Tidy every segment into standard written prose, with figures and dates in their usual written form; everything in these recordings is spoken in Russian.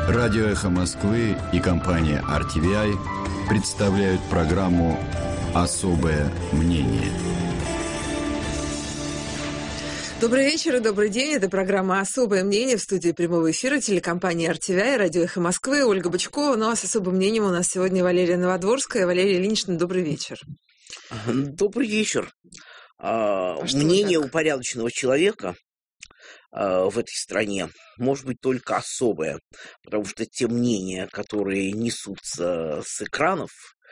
Радио «Эхо Москвы» и компания RTVI представляют программу «Особое мнение». Добрый вечер и добрый день. Это программа «Особое мнение» в студии прямого эфира телекомпании RTVI, радио «Эхо Москвы», Ольга Бычкова. Ну а с особым мнением у нас сегодня Валерия Новодворская. Валерия Ильинична, добрый вечер. Добрый вечер. Мнение упорядоченного человека в этой стране может быть только особое, потому что те мнения, которые несутся с экранов,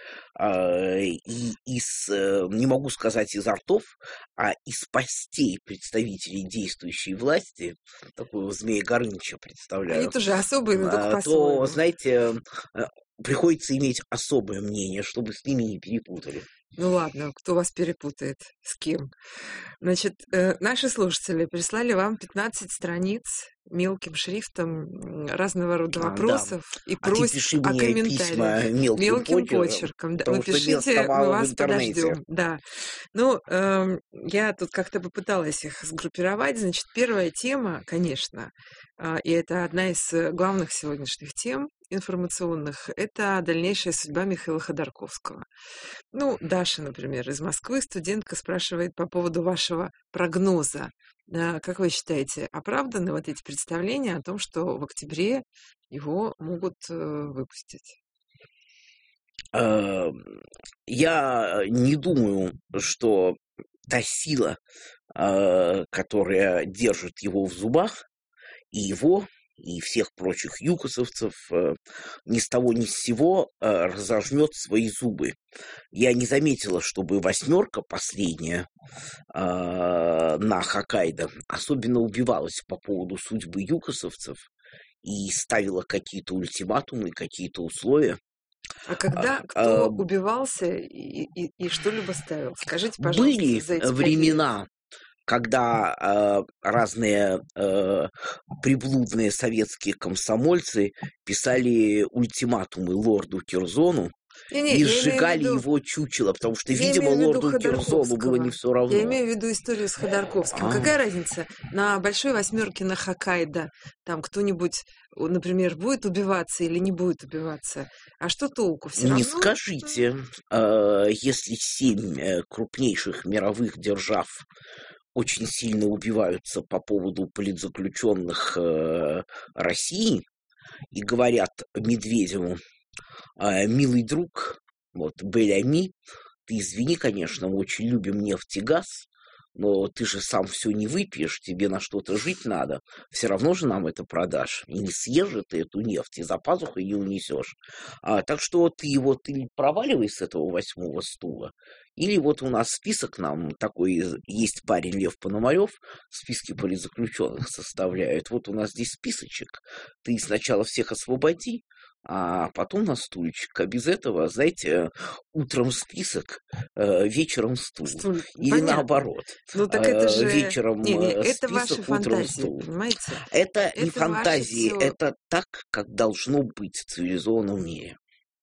и не могу сказать из ртов, а из постей представителей действующей власти, такого Змея Горыныча представляю. Они тоже особые, но только по-своему. То, знаете, приходится иметь особое мнение, чтобы с ними не перепутали. Ну ладно, кто вас перепутает, с кем? Значит, наши слушатели прислали вам 15 страниц мелким шрифтом разного рода вопросов и просьб о комментариях. Мелким почерком. Да. Вы пишите, мы вас подождем. Да. Ну, я тут как-то попыталась их сгруппировать. Значит, первая тема, конечно, и это одна из главных сегодняшних тем информационных, это дальнейшая судьба Михаила Ходорковского. Ну, Даша, например, из Москвы, студентка, спрашивает по поводу вашего прогноза. Как вы считаете, оправданы вот эти представления о том, что в октябре его могут выпустить? Я не думаю, что та сила, которая держит его в зубах, и его, и всех прочих юкосовцев ни с того ни с сего разожмет свои зубы. Я не заметила, чтобы восьмерка последняя на Хоккайдо особенно убивалась по поводу судьбы юкосовцев и ставила какие-то ультиматумы, какие-то условия. А когда кто убивался и что-либо ставил? Скажите, пожалуйста. Были времена, когда разные приблудные советские комсомольцы писали ультиматумы лорду Кирзону и сжигали его чучело, потому что, видимо, лорду Кирзону было не все равно. Я имею в виду историю с Ходорковским. Какая разница? На большой восьмерке на Хоккайдо там кто-нибудь, например, будет убиваться или не будет убиваться? А что толку? Все равно? Не скажите, если 7 крупнейших мировых держав очень сильно убиваются по поводу политзаключенных России и говорят Медведеву: милый друг, вот, Белями, ты извини, конечно, мы очень любим нефть и газ, но ты же сам все не выпьешь, тебе на что-то жить надо, все равно же нам это продашь, и не съешь же ты эту нефть, и за пазухой не унесешь. Так что ты проваливай с этого 8-го стула, или вот у нас список нам такой, есть парень Лев Пономарев, списки политзаключенных составляют, вот у нас здесь списочек, ты сначала всех освободи, а потом на стульчик. А без этого, знаете, утром список, вечером стул. Или понятно. Наоборот. Ну так это же... Вечером это список, ваши утром фантазии, стул. понимаете? Это не фантазии, это так, как должно быть в цивилизованном мире.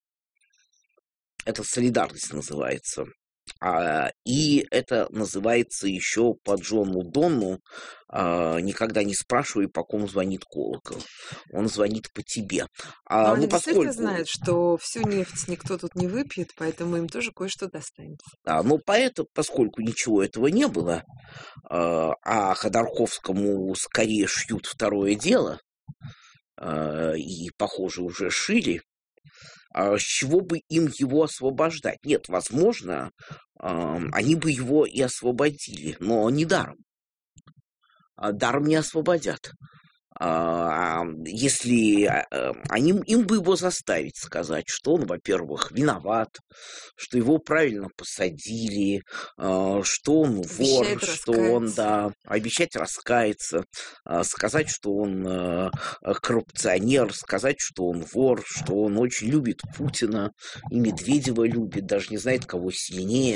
Это солидарность называется. И это называется еще по Джону Донну «Никогда не спрашивай, по ком звонит колокол. Он звонит по тебе». Но они действительно знают, что всю нефть никто тут не выпьет, поэтому им тоже кое-что достанется. Поскольку ничего этого не было, а Ходорковскому скорее шьют второе дело, и, похоже, уже шили, с чего бы им его освобождать? Нет, возможно, они бы его и освободили, но не даром. Даром не освободят. Если им бы его заставить сказать, что он, во-первых, виноват, что его правильно посадили, что он вор, что он, обещать раскаяться, сказать, что он коррупционер, сказать, что он вор, что он очень любит Путина и Медведева любит, даже не знает, кого сильнее,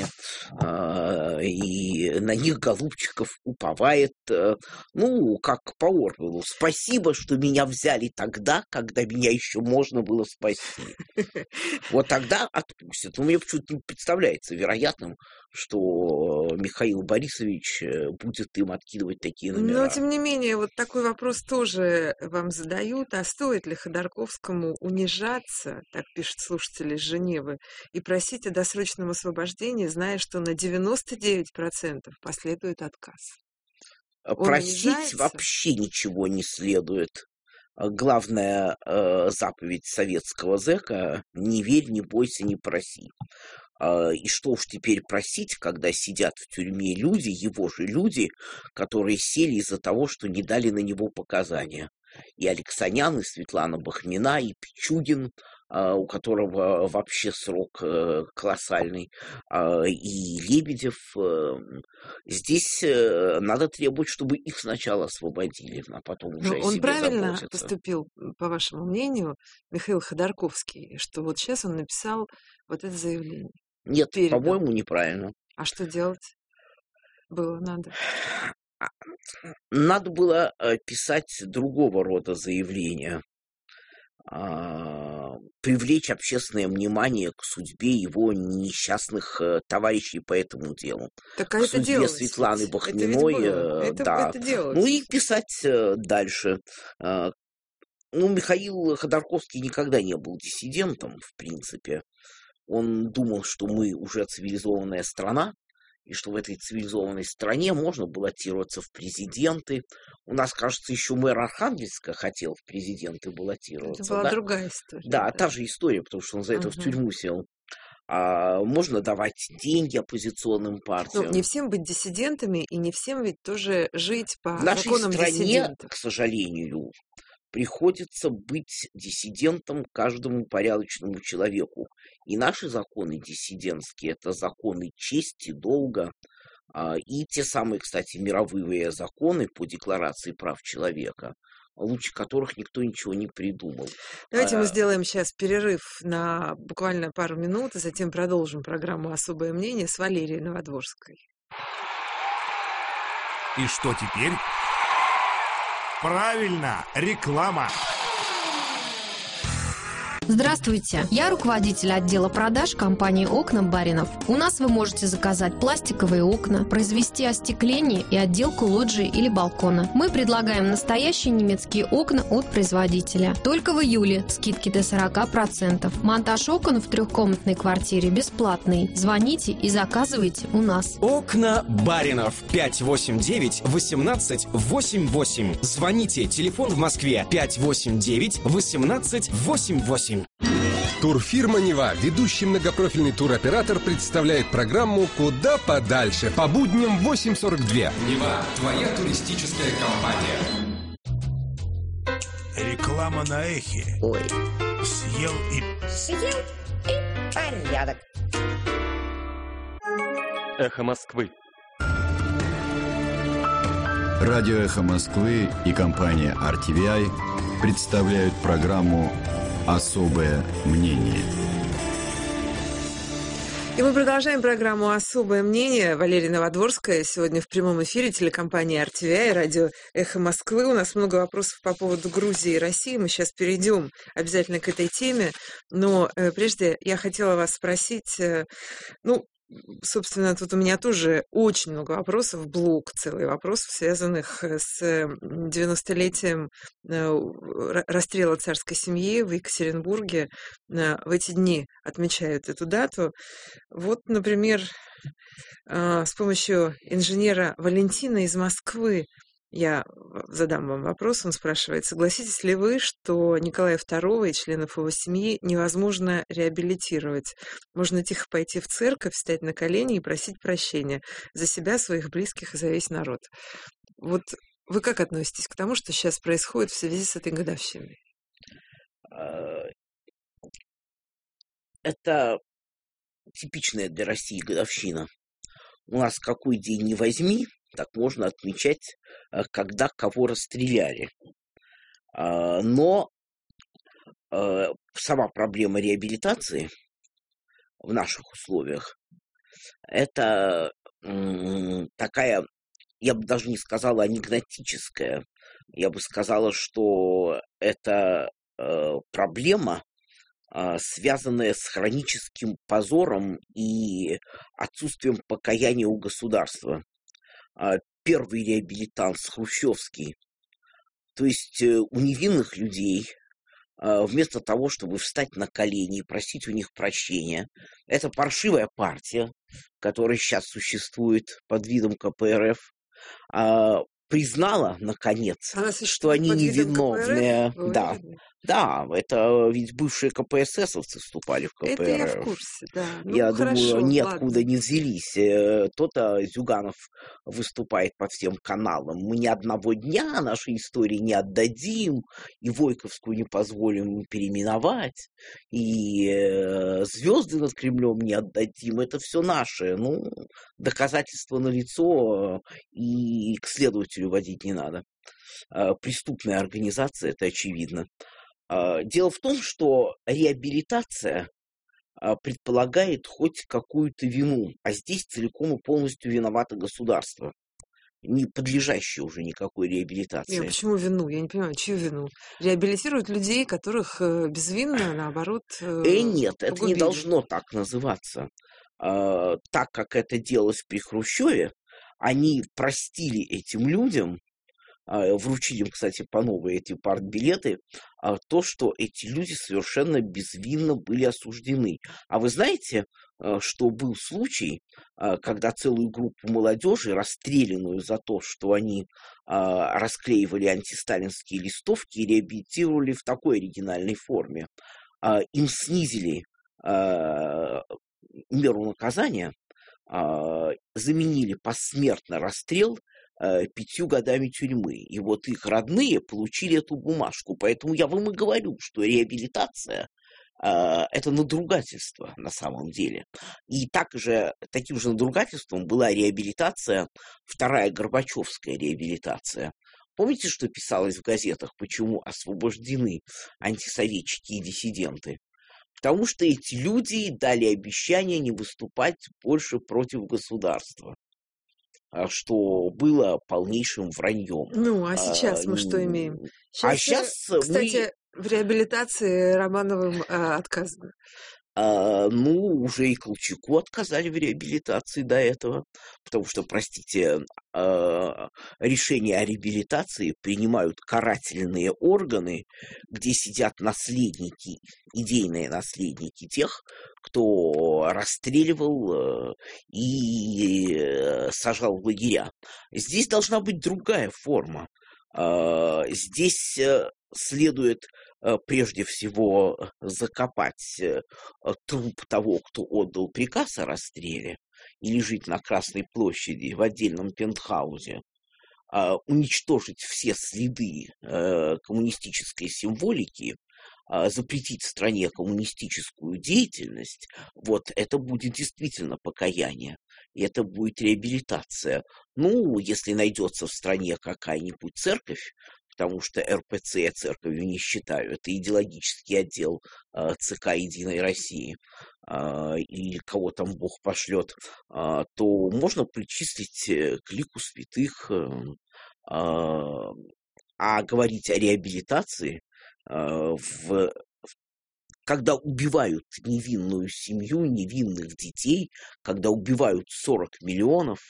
и на них, голубчиков, уповает, как по Орвеллу, спасибо. спасибо, что меня взяли тогда, когда меня еще можно было спасти. Вот тогда отпустят. Но мне почему-то не представляется вероятным, что Михаил Борисович будет им откидывать такие номера. Но, тем не менее, вот такой вопрос тоже вам задают. А стоит ли Ходорковскому унижаться, так пишут слушатели из Женевы, и просить о досрочном освобождении, зная, что на 99% последует отказ? Просить вообще ничего не следует. Главная заповедь советского зэка – не верь, не бойся, не проси. И что уж теперь просить, когда сидят в тюрьме люди, его же люди, которые сели из-за того, что не дали на него показания. И Алексанян, и Светлана Бахмина, и Пичугин, у которого вообще срок колоссальный, и Лебедев. Здесь надо требовать, чтобы их сначала освободили, а потом уже о себе он правильно заботиться. поступил, по вашему мнению, Михаил Ходорковский, что вот сейчас он написал вот это заявление? Нет, передал. по-моему, неправильно. А что делать было надо? Надо было писать другого рода заявления. Привлечь общественное внимание к судьбе его несчастных товарищей по этому делу. Так, к судьбе делалось, Светланы Бахминой. Да. Ну и писать дальше. Михаил Ходорковский никогда не был диссидентом, в принципе. Он думал, что мы уже цивилизованная страна, и что в этой цивилизованной стране можно баллотироваться в президенты. У нас, кажется, еще мэр Архангельска хотел в президенты баллотироваться. Это была другая история. Да, та же история, потому что он за это в тюрьму сел. Можно давать деньги оппозиционным партиям. Не всем быть диссидентами, и не всем ведь тоже жить по законам диссидентов. В нашей стране, к сожалению, приходится быть диссидентом каждому порядочному человеку. И наши законы диссидентские – это законы чести, долга. И те самые, кстати, мировые законы по Декларации прав человека, лучше которых никто ничего не придумал. Давайте мы сделаем сейчас перерыв на буквально пару минут, и затем продолжим программу «Особое мнение» с Валерией Новодворской. И что теперь? Правильно, реклама. Здравствуйте, я руководитель отдела продаж компании «Окна Баринов». У нас вы можете заказать пластиковые окна, произвести остекление и отделку лоджии или балкона. Мы предлагаем настоящие немецкие окна от производителя. Только в июле скидки до 40%. Монтаж окон в трехкомнатной квартире бесплатный. Звоните и заказывайте у нас. «Окна Баринов» 589-18-88. Звоните, телефон в Москве 589-18-88. Турфирма «Нева», ведущий многопрофильный туроператор, представляет программу «Куда подальше» по будням 8:42. «Нева» – твоя туристическая компания. Реклама на эхе. Ой. Съел и порядок. Эхо Москвы. Радио «Эхо Москвы» и компания RTVI представляют программу «Особое мнение». И мы продолжаем программу «Особое мнение». Валерия Новодворская сегодня в прямом эфире телекомпании RTVI, радио «Эхо Москвы». У нас много вопросов по поводу Грузии и России. Мы сейчас перейдем обязательно к этой теме. Но прежде я хотела вас спросить, собственно, тут у меня тоже очень много вопросов, блок целый вопросов, связанных с 90-летием расстрела царской семьи в Екатеринбурге. В эти дни отмечают эту дату. Вот, например, с помощью инженера Валентина из Москвы я задам вам вопрос. Он спрашивает: согласитесь ли вы, что Николая II и членов его семьи невозможно реабилитировать? Можно тихо пойти в церковь, встать на колени и просить прощения за себя, своих близких и за весь народ. Вот вы как относитесь к тому, что сейчас происходит в связи с этой годовщиной? Это типичная для России годовщина. У нас какой день не возьми, так можно отмечать, когда кого расстреляли. Но сама проблема реабилитации в наших условиях – это такая, я бы даже не сказала анекдотическая Я бы сказала, что это проблема, связанная с хроническим позором и отсутствием покаяния у государства. Первый реабилитант Хрущевский. То есть у невинных людей вместо того, чтобы встать на колени и просить у них прощения, это паршивая партия, которая сейчас существует под видом КПРФ, признала, наконец, что они невиновные. Да, это ведь бывшие КПССовцы вступали в КПРФ. Это я в курсе, да. Я думаю, ниоткуда не взялись. То-то Зюганов выступает по всем каналам. Мы ни одного дня нашей истории не отдадим, и Войковскую не позволим переименовать, и звезды над Кремлем не отдадим. Это все наше. Доказательства налицо, и к следователю водить не надо. Преступная организация, это очевидно. Дело в том, что реабилитация предполагает хоть какую-то вину, а здесь целиком и полностью виновато государство, не подлежащее уже никакой реабилитации. Почему вину? Я не понимаю, чью вину? Реабилитируют людей, которых безвинно, наоборот, Нет, погубили. Это не должно так называться. Так, как это делалось при Хрущеве, они простили этим людям, вручили им, кстати, по новой эти партбилеты, то, что эти люди совершенно безвинно были осуждены. А вы знаете, что был случай, когда целую группу молодежи, расстрелянную за то, что они расклеивали антисталинские листовки, реабилитировали в такой оригинальной форме. Им снизили меру наказания, заменили посмертно расстрел 5 годами тюрьмы. И вот их родные получили эту бумажку. Поэтому я вам и говорю, что реабилитация это надругательство на самом деле. И таким же надругательством была реабилитация, вторая Горбачевская реабилитация. Помните, что писалось в газетах, почему освобождены антисоветчики и диссиденты? Потому что эти люди дали обещание не выступать больше против государства, что было полнейшим враньем. А сейчас мы что имеем? Сейчас, кстати, в реабилитации Романовым отказано. Уже и Колчаку отказали в реабилитации до этого, потому что, простите, решение о реабилитации принимают карательные органы, где сидят наследники, идейные наследники тех, кто расстреливал и сажал в лагеря. Здесь должна быть другая форма. Здесь следует прежде всего закопать труп того, кто отдал приказ о расстреле, и лежит на Красной площади в отдельном пентхаузе, уничтожить все следы коммунистической символики, запретить в стране коммунистическую деятельность, вот это будет действительно покаяние, и это будет реабилитация. Если найдется в стране какая-нибудь церковь, потому что РПЦ я церковью не считаю, это идеологический отдел ЦК «Единой России», или кого там Бог пошлет, то можно причислить к лику святых, а говорить о реабилитации, когда убивают невинную семью, невинных детей, когда убивают 40 миллионов,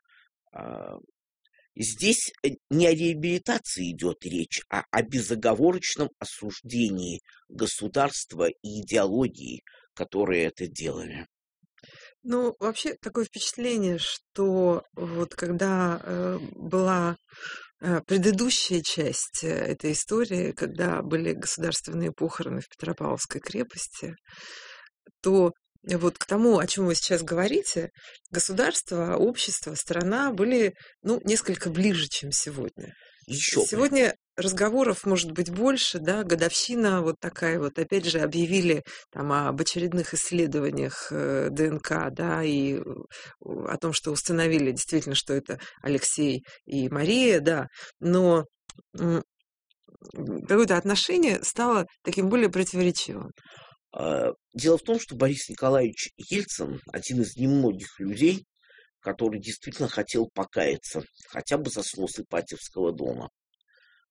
здесь не о реабилитации идет речь, а о безоговорочном осуждении государства и идеологии, которые это делали. Вообще такое впечатление, что вот когда была предыдущая часть этой истории, когда были государственные похороны в Петропавловской крепости, то вот к тому, о чем вы сейчас говорите, государство, общество, страна были, несколько ближе, чем сегодня. Сегодня разговоров может быть больше, да, годовщина вот такая вот, опять же, объявили там об очередных исследованиях ДНК, да, и о том, что установили действительно, что это Алексей и Мария, да, но какое-то отношение стало таким более противоречивым. Дело в том, что Борис Николаевич Ельцин один из немногих людей, который действительно хотел покаяться, хотя бы за снос Ипатьевского дома.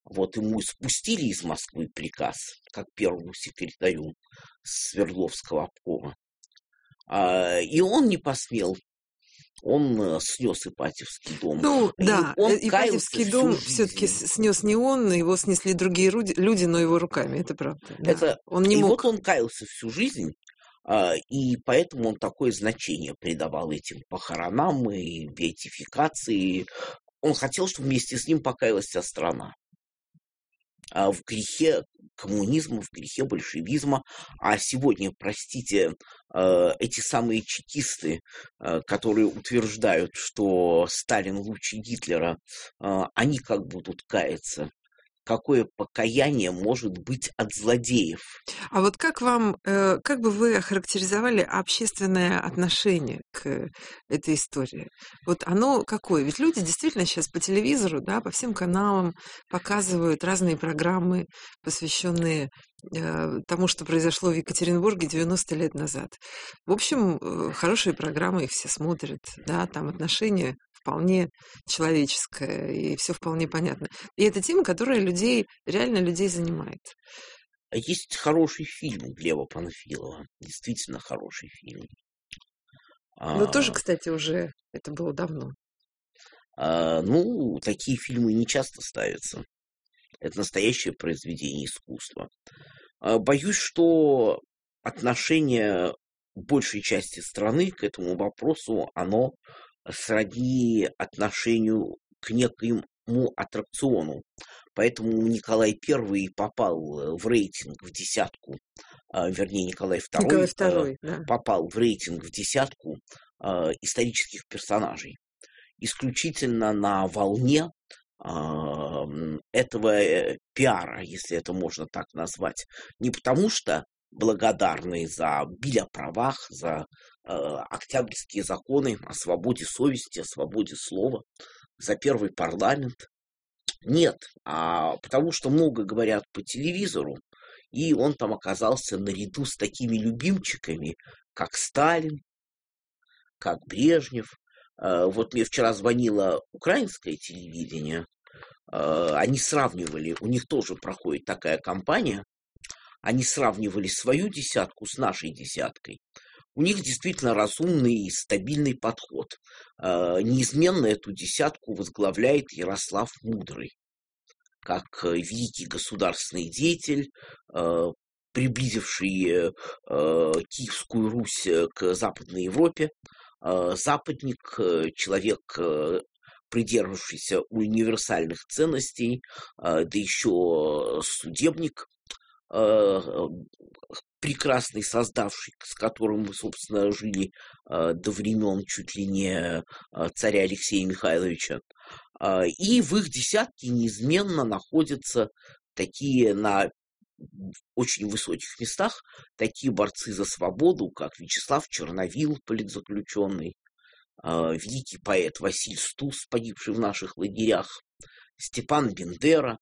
Вот ему спустили из Москвы приказ, как первому секретарю Свердловского обкома. И он не посмел. Он снес Ипатьевский дом. Ну, И да, он Ипатьевский каялся дом всю жизнь. все-таки снес не он, его снесли другие люди, но его руками, это правда. Да. Он не И мог. вот он каялся всю жизнь, и поэтому он такое значение придавал этим похоронам и беатификации. Он хотел, чтобы вместе с ним покаялась вся страна. В грехе коммунизма, в грехе большевизма. А сегодня, простите, эти самые чекисты, которые утверждают, что Сталин лучше Гитлера, они как будут каяться? Какое покаяние может быть от злодеев? А вот как бы вы охарактеризовали общественное отношение к этой истории? Вот оно какое? Ведь люди действительно сейчас по телевизору, да, по всем каналам показывают разные программы, посвященные тому, что произошло в Екатеринбурге 90 лет назад. В общем, хорошие программы, их все смотрят, да, там отношения вполне человеческое, и все вполне понятно. И это тема, которая реально людей занимает. Есть хороший фильм Глеба Панфилова, действительно хороший фильм. Но тоже, кстати, уже это было давно. Ну, такие фильмы не часто ставятся. Это настоящее произведение искусства. Боюсь, что отношение большей части страны к этому вопросу, оно сродни отношению к некоему аттракциону. Поэтому Николай I попал в рейтинг в десятку, вернее, Николай II да. попал в рейтинг в десятку исторических персонажей. Исключительно на волне этого пиара, если это можно так назвать. Не потому что благодарны за биль о правах, за октябрьские законы о свободе совести, о свободе слова, за первый парламент. Нет, а потому что много говорят по телевизору, и он там оказался наряду с такими любимчиками, как Сталин, как Брежнев. Вот мне вчера звонило украинское телевидение, они сравнивали, у них тоже проходит такая кампания, они сравнивали свою десятку с нашей десяткой. У них действительно разумный и стабильный подход. Неизменно эту десятку возглавляет Ярослав Мудрый, как великий государственный деятель, приблизивший Киевскую Русь к Западной Европе, западник, человек, придерживавшийся универсальных ценностей, да еще судебник, прекрасный создавший, с которым мы, собственно, жили до времен чуть ли не царя Алексея Михайловича. И в их десятке неизменно находятся такие на очень высоких местах, такие борцы за свободу, как Вячеслав Черновил, политзаключенный, великий поэт Василь Стус, погибший в наших лагерях, Степан Бендера,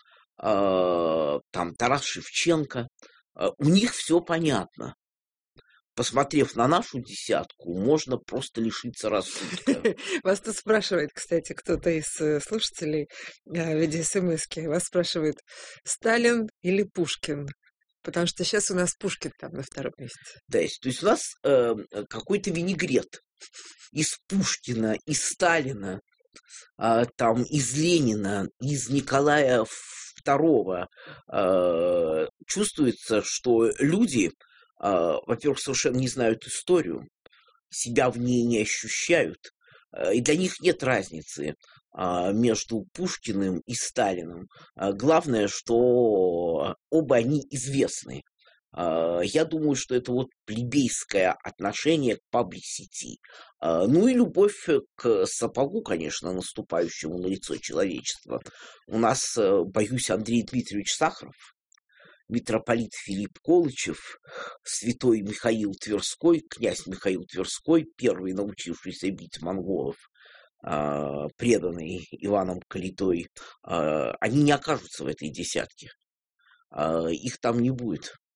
там Тарас Шевченко. У них все понятно. Посмотрев на нашу десятку, можно просто лишиться рассудка. Вас тут спрашивает, кстати, кто-то из слушателей в виде смс-ки. Вас спрашивает, Сталин или Пушкин? Потому что сейчас у нас Пушкин там на втором месте. Да, то есть у нас какой-то винегрет из Пушкина, из Сталина, там из Ленина, из Николая II. Чувствуется, что люди, во-первых, совершенно не знают историю, себя в ней не ощущают, и для них нет разницы между Пушкиным и Сталиным. Главное, что оба они известны. Я думаю, что это вот плебейское отношение к паблик-сети. Ну и любовь к сапогу, конечно, наступающему на лицо человечества. У нас, боюсь, Андрей Дмитриевич Сахаров, митрополит Филипп Колычев, святой Михаил Тверской, князь Михаил Тверской, первый научившийся бить монголов, преданный Иваном Калитой, они не окажутся в этой десятке. Их там не будет.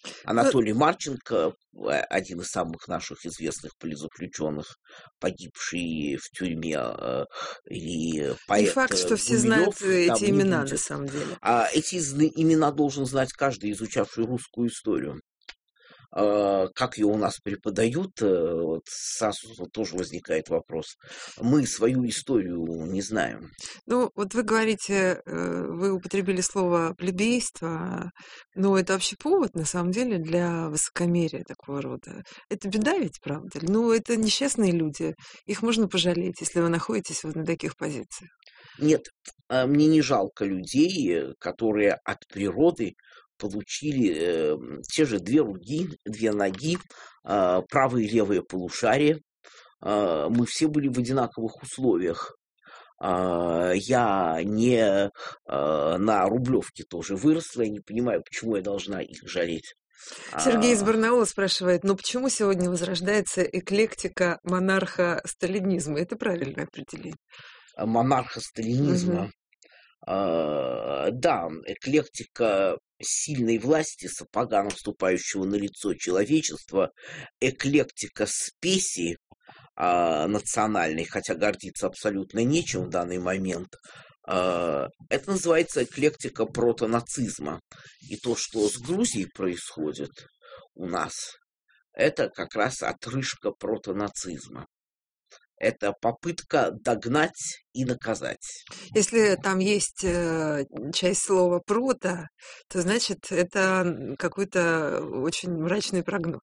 Анатолий Марченко, один из самых наших известных политзаключенных, погибший в тюрьме, или поэт. Не факт, что все Гумилёв, знают эти имена, будет. на самом деле. А эти имена должен знать каждый, изучавший русскую историю. Как ее у нас преподают, вот сразу тоже возникает вопрос. Мы свою историю не знаем. Ну, вот вы говорите, вы употребили слово плебейство, но это вообще повод, на самом деле, для высокомерия такого рода. Это беда ведь, правда? Ну, это несчастные люди. Их можно пожалеть, если вы находитесь вот на таких позициях. Нет, мне не жалко людей, которые от природы получили те же 2 руки, 2 ноги, правое и левое полушарие. Мы все были в одинаковых условиях. Я не на Рублевке тоже выросла, я не понимаю, почему я должна их жалеть. Сергей из Барнаула спрашивает, ну почему сегодня возрождается эклектика монарха-сталинизма? Это правильное определение. Монарха-сталинизма. Да, эклектика сильной власти, сапога, наступающего на лицо человечества, эклектика спеси национальной, хотя гордиться абсолютно нечем в данный момент, это называется эклектика протонацизма. И то, что с Грузией происходит у нас, это как раз отрыжка протонацизма. Это попытка догнать и наказать. Если там есть часть слова «прото», то значит это какой-то очень мрачный прогноз.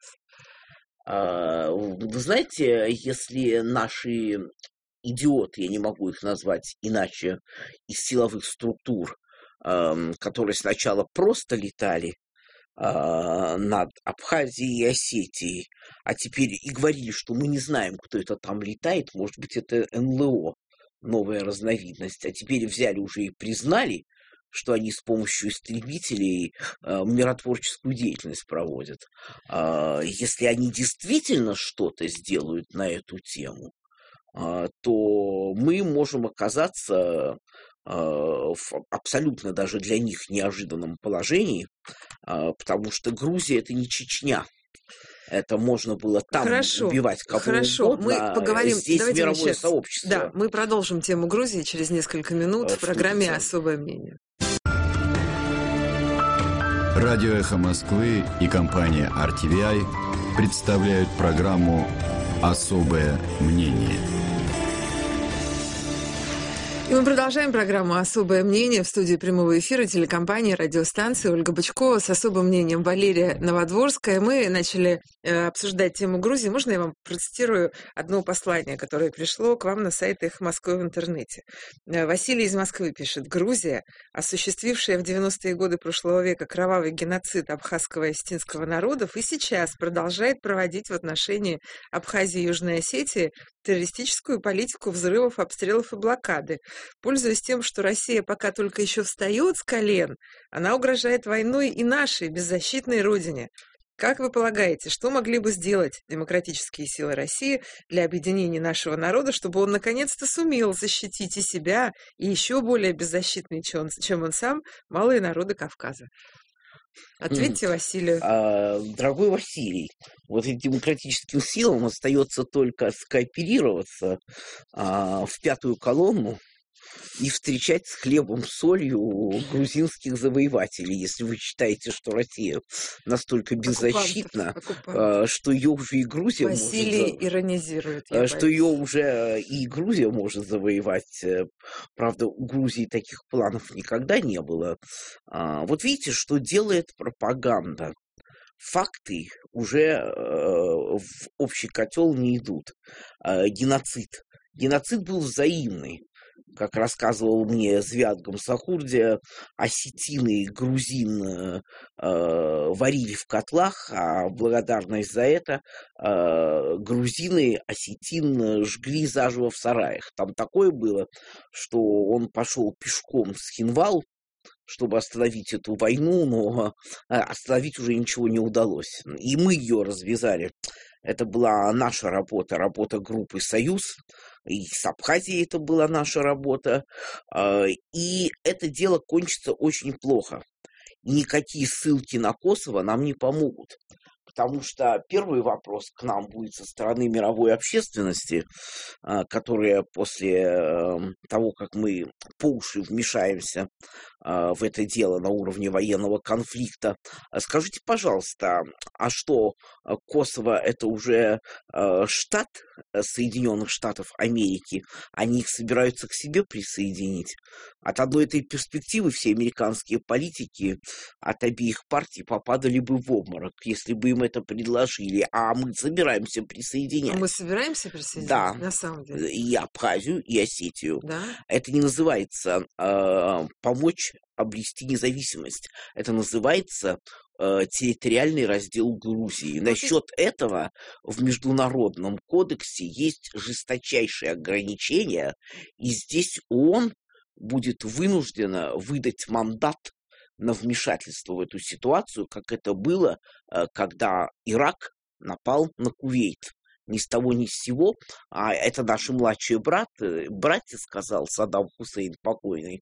Вы знаете, если наши идиоты, я не могу их назвать иначе, из силовых структур, которые сначала просто летали над Абхазией и Осетией, а теперь и говорили, что мы не знаем, кто это там летает, может быть, это НЛО, новая разновидность, а теперь взяли уже и признали, что они с помощью истребителей миротворческую деятельность проводят. Если они действительно что-то сделают на эту тему, то мы можем оказаться в абсолютно даже для них неожиданном положении, потому что Грузия – это не Чечня. Это можно было там убивать кого угодно. Мы поговорим. Здесь Давайте мировое сообщество. Да, мы продолжим тему Грузии через несколько минут в программе «Особое мнение». Радио «Эхо Москвы» и компания RTVI представляют программу «Особое мнение». И мы продолжаем программу «Особое мнение» в студии прямого эфира телекомпании «Радиостанции». Ольга Бычкова с особым мнением Валерия Новодворская. Мы начали обсуждать тему Грузии. Можно я вам процитирую одно послание, которое пришло к вам на сайт «Эхо Москвы» в интернете? Василий из Москвы пишет. Грузия, осуществившая в 90-е годы прошлого века кровавый геноцид абхазского и осетинского народов, и сейчас продолжает проводить в отношении Абхазии и Южной Осетии террористическую политику взрывов, обстрелов и блокады. Пользуясь тем, что Россия пока только еще встает с колен, она угрожает войной и нашей беззащитной родине. Как вы полагаете, что могли бы сделать демократические силы России для объединения нашего народа, чтобы он наконец-то сумел защитить и себя, и еще более беззащитный, чем он сам, малые народы Кавказа? Ответьте Василию. Дорогой Василий, вот этим демократическим силам остается только скооперироваться в 5-ю колонну и встречать с хлебом, солью грузинских завоевателей, если вы считаете, что Россия настолько беззащитна, что ее уже и Грузия Василий иронизирует. Что ее уже и Грузия может завоевать. Правда, у Грузии таких планов никогда не было. Вот видите, что делает пропаганда. Факты уже в общий котел не идут. Геноцид. Геноцид был взаимный. Как рассказывал мне Звят Гамсахурдия, осетины и грузин варили в котлах, а благодарность за это грузины осетин жгли заживо в сараях. Там такое было, что он пошел пешком с Хинвал, чтобы остановить эту войну, но остановить уже ничего не удалось. И мы ее развязали. Это была наша работа, работа группы «Союз», и с Абхазией это была наша работа, и это дело кончится очень плохо. И никакие ссылки на Косово нам не помогут. Потому что первый вопрос к нам будет со стороны мировой общественности, которая после того, как мы по уши вмешаемся в это дело на уровне военного конфликта. Скажите, пожалуйста, а что, Косово это уже штат Соединенных Штатов Америки? Они их собираются к себе присоединить? От одной этой перспективы все американские политики от обеих партий попадали бы в обморок, если бы им это предложили. А мы собираемся присоединять. Мы собираемся присоединять? Да. На самом деле. И Абхазию, и Осетию. Да? Это не называется помочь обрести независимость. Это называется территориальный раздел Грузии. Насчет этого в Международном кодексе есть жесточайшие ограничения, и здесь ООН будет вынуждена выдать мандат на вмешательство в эту ситуацию, как это было, когда Ирак напал на Кувейт. Ни с того, ни с сего, а это наши младшие братья, сказал Саддам Хусейн покойный,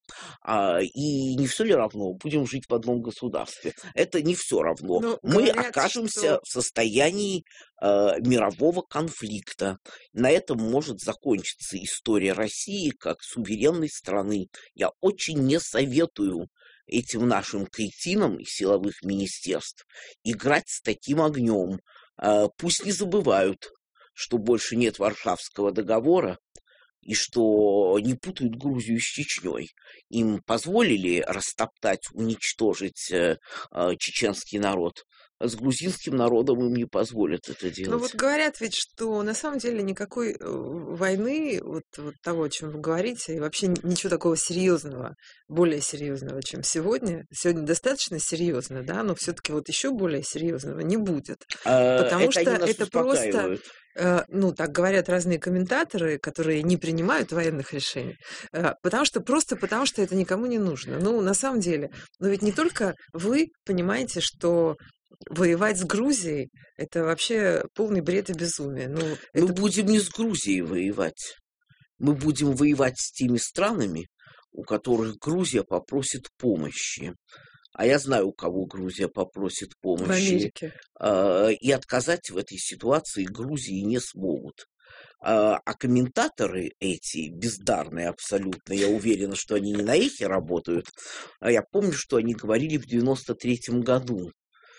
и не все ли равно, будем жить в одном государстве. Это не все равно. Ну, мы говорят, окажемся в состоянии мирового конфликта. На этом может закончиться история России как суверенной страны. Я очень не советую этим нашим кретинам из силовых министерств играть с таким огнем. Пусть не забывают, что больше нет Варшавского договора, и что не путают Грузию с Чечней. Им позволили растоптать, уничтожить чеченский народ. С грузинским народом им не позволят это делать. Ну вот говорят ведь, что на самом деле никакой войны, вот того, о чем вы говорите, и вообще ничего такого серьезного, более серьезного, чем сегодня. Сегодня достаточно серьезно, да, но все-таки вот еще более серьезного не будет. Потому что это просто... Ну, так говорят разные комментаторы, которые не принимают военных решений, потому что это никому не нужно. Ну, на самом деле, но ведь не только вы понимаете, что воевать с Грузией – это вообще полный бред и безумие. Мы будем не с Грузией воевать. Мы будем воевать с теми странами, у которых Грузия попросит помощи. А я знаю, у кого Грузия попросит помощи. В Америке. И отказать в этой ситуации Грузии не смогут. А комментаторы эти, бездарные абсолютно, я уверена, что они не на эхе работают. Я помню, что они говорили в 93-м году,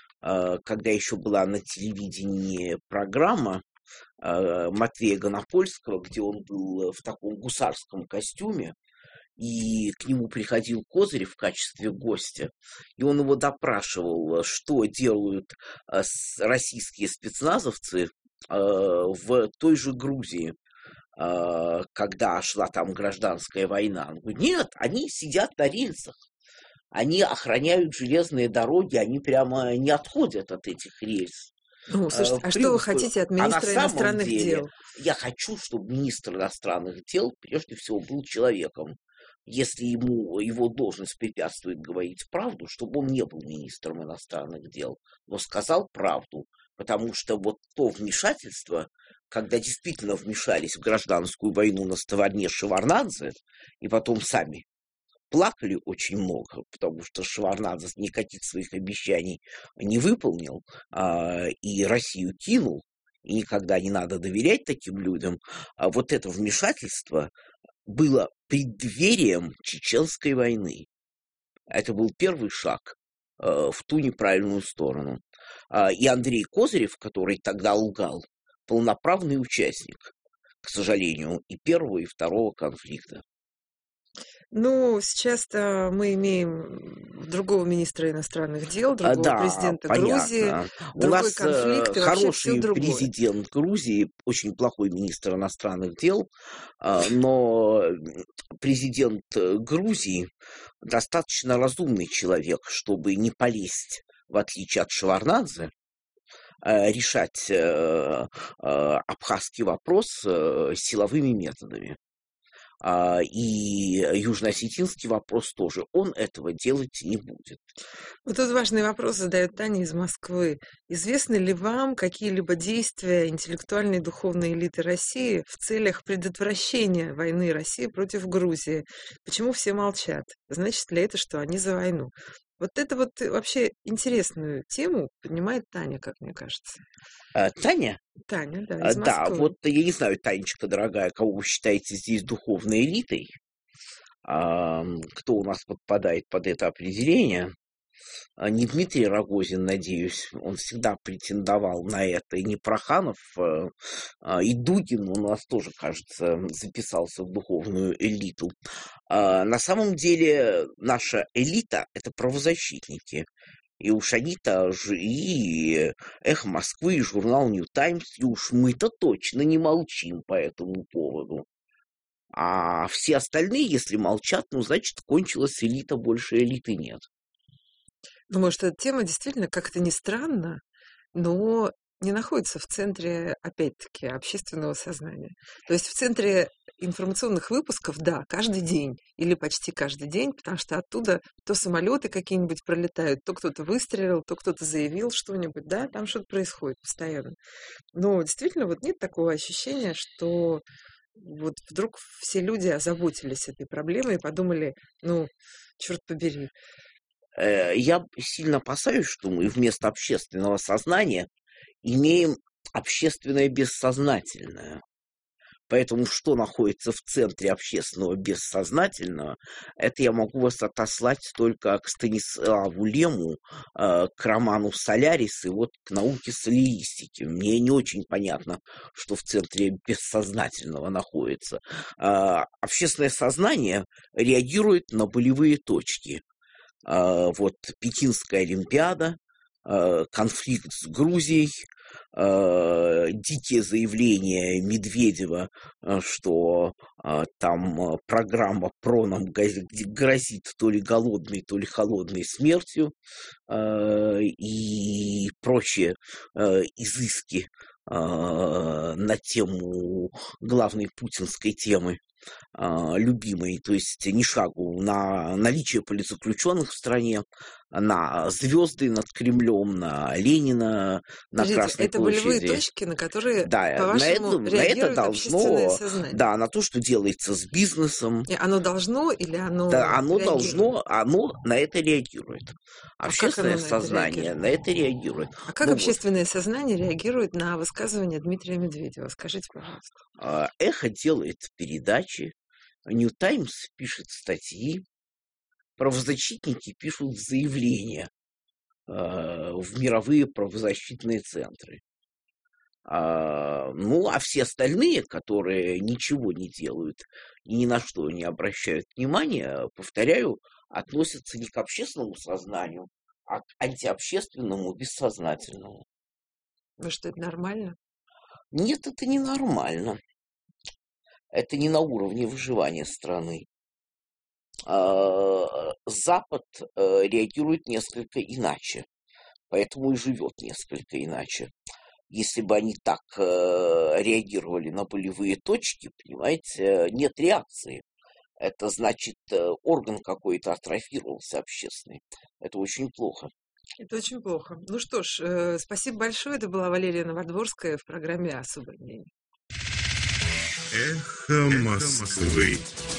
когда еще была на телевидении программа Матвея Гонопольского, где он был в таком гусарском костюме, и к нему приходил Козырев в качестве гостя, и он его допрашивал, что делают российские спецназовцы в той же Грузии, когда шла там гражданская война. Он говорит, нет, они сидят на рельсах, они охраняют железные дороги, они прямо не отходят от этих рельс. Ну, слушайте, а что вы хотите от министра иностранных дел? Я хочу, чтобы министр иностранных дел, прежде всего, был человеком. Если ему его должность препятствует говорить правду, чтобы он не был министром иностранных дел, но сказал правду. Потому что вот то вмешательство, когда действительно вмешались в гражданскую войну на стороне Шеварднадзе, и потом сами плакали очень много, потому что Шеварднадзе никаких своих обещаний не выполнил, и Россию кинул, и никогда не надо доверять таким людям. А вот это вмешательство было преддверием Чеченской войны. Это был первый шаг в ту неправильную сторону. И Андрей Козырев, который тогда лгал, полноправный участник, к сожалению, и первого, и второго конфликта. Ну, сейчас-то мы имеем другого министра иностранных дел, другого президента Грузии, у нас конфликт, и хороший президент Грузии, очень плохой министр иностранных дел, но президент Грузии достаточно разумный человек, чтобы не полезть, в отличие от Шеварднадзе, решать абхазский вопрос силовыми методами. И южно-осетинский вопрос тоже. Он этого делать не будет. Вот тут важный вопрос задает Таня из Москвы. Известны ли вам какие-либо действия интеллектуальной и духовной элиты России в целях предотвращения войны России против Грузии? Почему все молчат? Значит ли это, что они за войну? Вот это вот вообще интересную тему поднимает Таня, как мне кажется. Таня? Таня, да, из Да, Москвы. вот я не знаю, Танечка, дорогая, кого вы считаете здесь духовной элитой? Кто у нас подпадает под это определение? Не Дмитрий Рогозин, надеюсь, он всегда претендовал на это, и не Проханов, и Дугин у нас тоже, кажется, записался в духовную элиту. На самом деле наша элита – это правозащитники. И уж они-то и «Эхо Москвы», и журнал «Нью Таймс», и уж мы-то точно не молчим по этому поводу. А все остальные, если молчат, ну, значит, кончилась элита, больше элиты нет. Думаю, что эта тема действительно, как это ни странно, но не находится в центре, опять-таки, общественного сознания. То есть в центре информационных выпусков, да, каждый день или почти каждый день, потому что оттуда то самолеты какие-нибудь пролетают, то кто-то выстрелил, то кто-то заявил что-нибудь, да, там что-то происходит постоянно. Но действительно вот нет такого ощущения, что вот вдруг все люди озаботились этой проблемой и подумали, ну, черт побери. Я сильно опасаюсь, что мы вместо общественного сознания имеем общественное бессознательное. Поэтому что находится в центре общественного бессознательного, это я могу вас отослать только к Станиславу Лему, к роману «Солярис» и вот к науке солеристики. Мне не очень понятно, что в центре бессознательного находится. Общественное сознание реагирует на болевые точки. Вот Пекинская Олимпиада, конфликт с Грузией, дикие заявления Медведева, что там программа ПРО нам грозит то ли голодной, то ли холодной смертью, и прочие изыски на тему главной путинской темы, любимой, то есть ни шагу на наличие политзаключенных в стране, на звезды над Кремлем, на Ленина, на Красной это площади. Болевые точки, на которые, да, по-вашему, реагирует общественное сознание. Да, на то, что делается с бизнесом. И оно должно или оно Да, оно реагирует? должно, оно на это реагирует. Общественное сознание на это реагирует. А как общественное сознание реагирует на высказывание Дмитрия Медведева? Скажите, пожалуйста. Эхо делает передачи, Нью Таймс пишет статьи, правозащитники пишут заявления в мировые правозащитные центры. Ну, а все остальные, которые ничего не делают и ни на что не обращают внимания, повторяю, относятся не к общественному сознанию, а к антиобщественному бессознательному. Ну что, это нормально? Нет, это не нормально. Это не на уровне выживания страны. Запад реагирует несколько иначе, поэтому и живет несколько иначе. Если бы они так реагировали на болевые точки, понимаете, нет реакции. Это значит, орган какой-то атрофировался общественный. Это очень плохо. Это очень плохо. Ну что ж, спасибо большое. Это была Валерия Новодворская в программе «Особое мнение». Эхо Москвы.